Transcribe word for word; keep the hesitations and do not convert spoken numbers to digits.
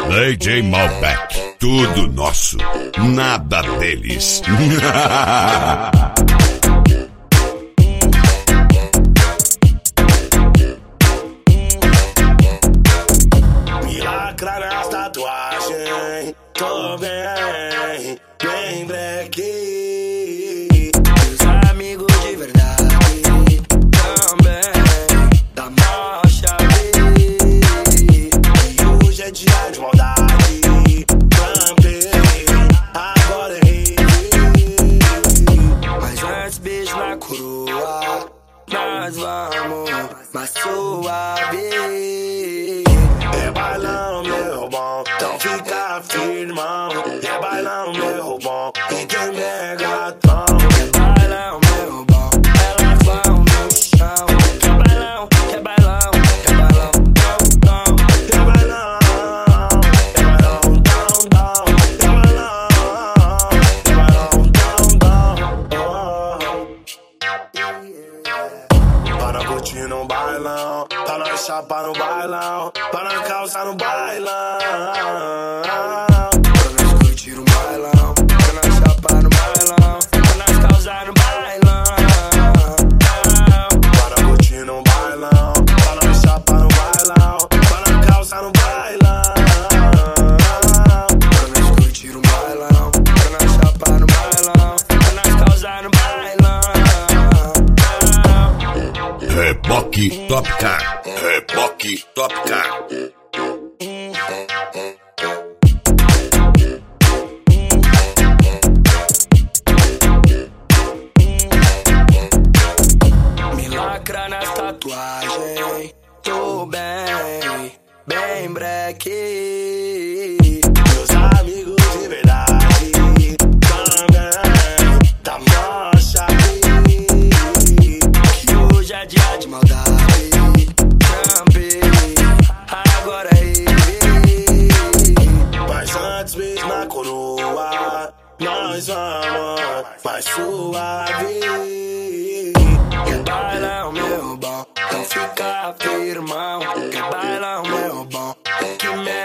D J Malbec, tudo nosso, nada deles. Me lacra nas tatuagens, tô bem, bem breque. Meus amigos de verdade também da marcha B. E hoje é dia de maldade, trampei, agora errei. Mas antes beijo na coroa, nós vamos mais suave. É bailão, meu bom, então fica firmão. É bailão, meu bom, e tem megatron. É bailão, meu bom, elas vão no chão. É bailão, é bailão, é bailão, dom, dom. É bailão, é bailão, dom, dom. É bailão, é bailão, dom, dom. Para curtir no bailão, tá na chapa no bailão, tá na calça no bailão. Pra nós curtir no bailão, tá na chapa no bailão, tá nas calças no bailão. Para curtir no bailão, tá na chapa no bailão, tá na calça no bailão. Pra nós curtir no bailão, tá na chapa no bailão, tá nas calças no bailão. Reboque Top Car, Reboque Top Car. Me lacra nas tatuagens, tô bem, bem breque. Meus amigos de verdade também da marcha B. Que hoje é dia de maldade, trampei, agora errei. Mas antes beijo na coroa, nós vamos mais suave. Quer bailão, meu bom, então fica firmão. Quer bailão, meu bom, que me